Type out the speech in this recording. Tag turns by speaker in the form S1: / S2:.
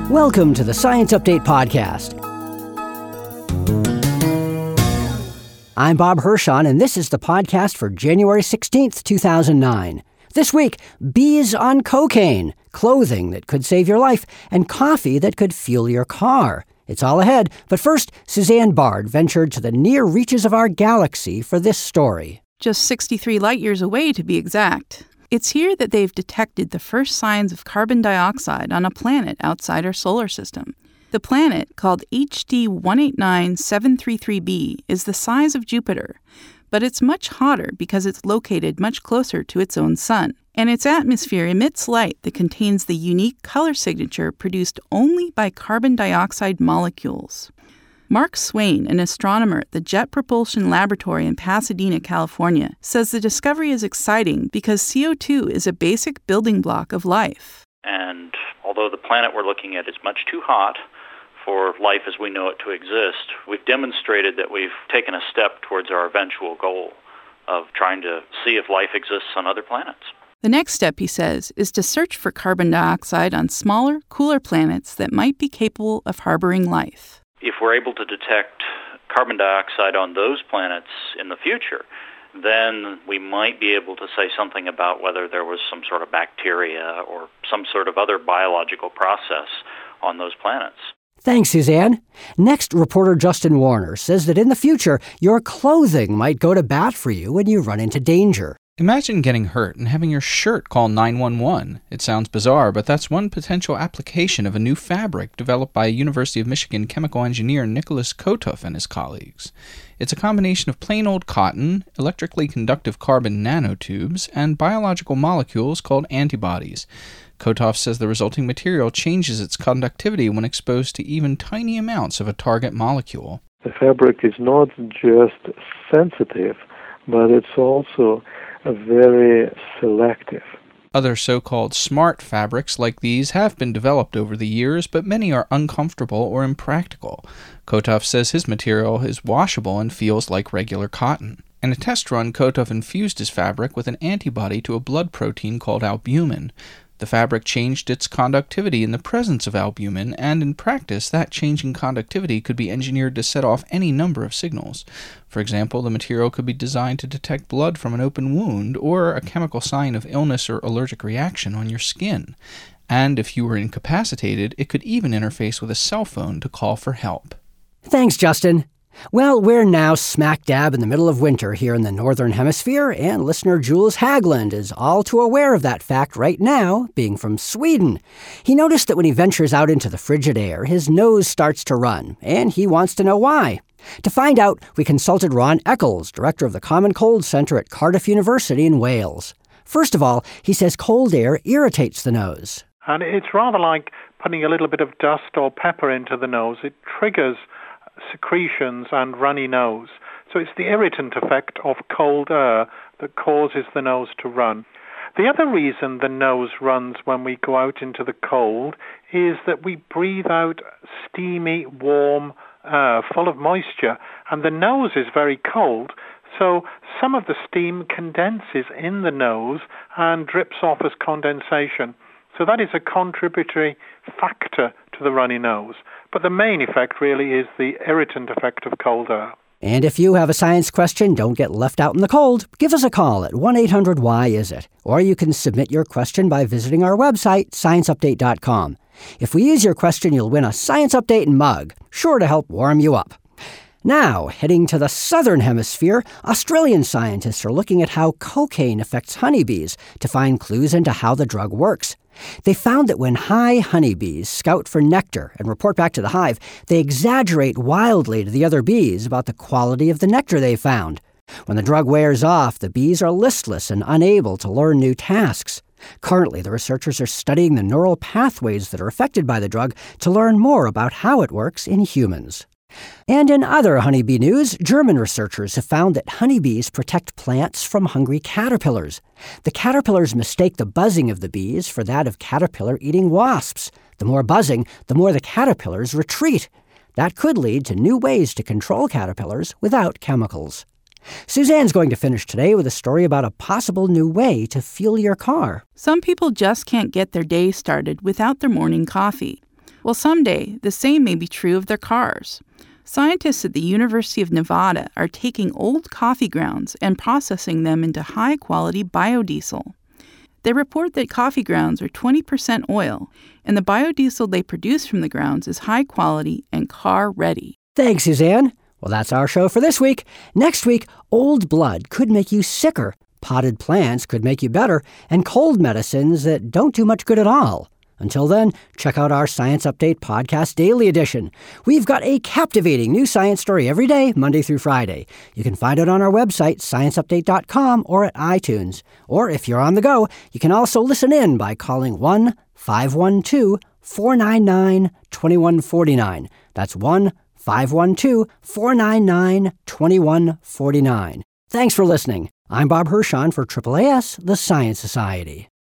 S1: Welcome to the Science Update Podcast. I'm Bob Hirschon, and this is the podcast for January 16th, 2009. This week, bees on cocaine, clothing that could save your life, and coffee that could fuel your car. It's all ahead, but first, Suzanne Bard ventured to the near reaches of our galaxy for this story.
S2: Just 63 light-years away, to be exact. It's here that they've detected the first signs of carbon dioxide on a planet outside our solar system. The planet, called HD 189733b, is the size of Jupiter, but it's much hotter because it's located much closer to its own sun, and its atmosphere emits light that contains the unique color signature produced only by carbon dioxide molecules. Mark Swain, an astronomer at the Jet Propulsion Laboratory in Pasadena, California, says the discovery is exciting because CO2 is a basic building block of life.
S3: And although the planet we're looking at is much too hot for life as we know it to exist, we've demonstrated that we've taken a step towards our eventual goal of trying to see if life exists on other planets.
S2: The next step, he says, is to search for carbon dioxide on smaller, cooler planets that might be capable of harboring life.
S3: If we're able to detect carbon dioxide on those planets in the future, then we might be able to say something about whether there was some sort of bacteria or some sort of other biological process on those planets.
S1: Thanks, Suzanne. Next, reporter Justin Warner says that in the future, your clothing might go to bat for you when you run into danger.
S4: Imagine getting hurt and having your shirt call 911. It sounds bizarre, but that's one potential application of a new fabric developed by University of Michigan chemical engineer Nicholas Kotov and his colleagues. It's a combination of plain old cotton, electrically conductive carbon nanotubes, and biological molecules called antibodies. Kotov says the resulting material changes its conductivity when exposed to even tiny amounts of a target molecule.
S5: The fabric is not just sensitive, but it's also very selective.
S4: Other so-called smart fabrics like these have been developed over the years, but many are uncomfortable or impractical. Kotov says his material is washable and feels like regular cotton. In a test run, Kotov infused his fabric with an antibody to a blood protein called albumin. The fabric changed its conductivity in the presence of albumin, and in practice, that change in conductivity could be engineered to set off any number of signals. For example, the material could be designed to detect blood from an open wound or a chemical sign of illness or allergic reaction on your skin. And if you were incapacitated, it could even interface with a cell phone to call for help.
S1: Thanks, Justin. Well, we're now smack dab in the middle of winter here in the Northern Hemisphere, and listener Jules Haglund is all too aware of that fact right now, being from Sweden. He noticed that when he ventures out into the frigid air, his nose starts to run, and he wants to know why. To find out, we consulted Ron Eccles, director of the Common Cold Centre at Cardiff University in Wales. First of all, he says cold air irritates the nose.
S6: And it's rather like putting a little bit of dust or pepper into the nose. It triggers secretions and runny nose. So it's the irritant effect of cold air that causes the nose to run. The other reason the nose runs when we go out into the cold is that we breathe out steamy, warm air full of moisture, and the nose is very cold. So some of the steam condenses in the nose and drips off as condensation. So that is a contributory factor to the runny nose. But the main effect really is the irritant effect of cold air.
S1: And if you have a science question, don't get left out in the cold. Give us a call at 1-800-WHY-IS-IT? Or you can submit your question by visiting our website, scienceupdate.com. If we use your question, you'll win a Science Update mug, sure to help warm you up. Now, heading to the southern hemisphere, Australian scientists are looking at how cocaine affects honeybees to find clues into how the drug works. They found that when high honeybees scout for nectar and report back to the hive, they exaggerate wildly to the other bees about the quality of the nectar they found. When the drug wears off, the bees are listless and unable to learn new tasks. Currently, the researchers are studying the neural pathways that are affected by the drug to learn more about how it works in humans. And in other honeybee news, German researchers have found that honeybees protect plants from hungry caterpillars. The caterpillars mistake the buzzing of the bees for that of caterpillar-eating wasps. The more buzzing, the more the caterpillars retreat. That could lead to new ways to control caterpillars without chemicals. Suzanne's going to finish today with a story about a possible new way to fuel your car.
S2: Some people just can't get their day started without their morning coffee. Well, someday, the same may be true of their cars. Scientists at the University of Nevada are taking old coffee grounds and processing them into high-quality biodiesel. They report that coffee grounds are 20% oil, and the biodiesel they produce from the grounds is high quality and car-ready.
S1: Thanks, Suzanne. Well, that's our show for this week. Next week, old blood could make you sicker, potted plants could make you better, and cold medicines that don't do much good at all. Until then, check out our Science Update Podcast Daily Edition. We've got a captivating new science story every day, Monday through Friday. You can find it on our website, scienceupdate.com, or at iTunes. Or if you're on the go, you can also listen in by calling 1-512-499-2149. That's 1-512-499-2149. Thanks for listening. I'm Bob Hirschon for AAAS, the Science Society.